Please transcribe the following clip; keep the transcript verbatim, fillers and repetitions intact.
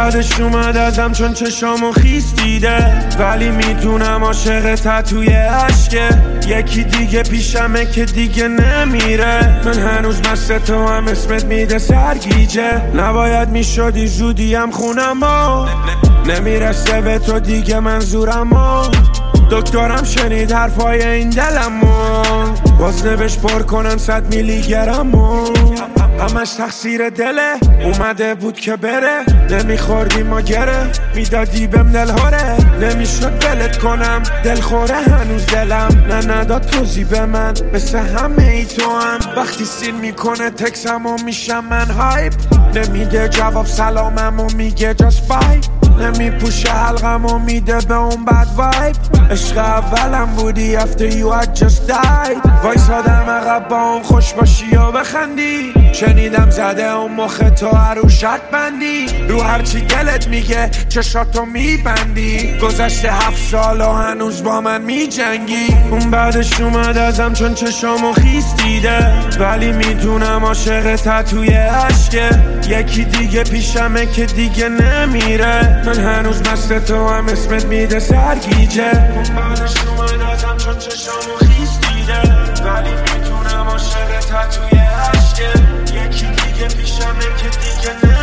بعدش اومد ازم چون چشامو خیس دیده، ولی میدونم عاشق تتوی عشقه. یکی دیگه پیشمه که دیگه نمیره، من هنوز مست تو هم اسمت میده سرگیجه. نباید میشدی زودی هم خونمو، نمیرسه به تو دیگه منظورمو. دکترم شنید حرفای این دلمو، باز نوش پر کنن صد میلی گرمو. همش تقصیر دله، اومده بود که بره، نمیخوردی ما گره، میدادی بهم دلهوره. نمیشد بلت کنم دلخوره هنوز دلم، نه نداد توضیح به من مثل همه ای تو هم. وقتی سین میکنه تکسمو میشم من هایپ، نمیده جواب سلاممو میگه جاست بای. نمیپوشه حلقمو میده به اون بد وایب، عشق اولم بودی after you had just died. وایسادم عقب با اون خوش باشی و بخندی، شنیدم زده اون مخ تو عروشت بندی. رو هرچی دلت میگه چشاتو میبندی، گذشته هفت سال و هنوز با من میجنگی. اون بعدش اومد ازم چون چشامو خیس دیده، ولی میدونم عاشق تتوی عشقه. یکی دیگه پیشمه که دیگه نمیره، من هنوز مست تو هم اسمت میده سرگیجه. اون بعدش اومد ازم چون چشامو خیس دیده، ولی میدونم عاشق تتوی عشقه. یکی دیگه پیشمه که دیگه نمیره.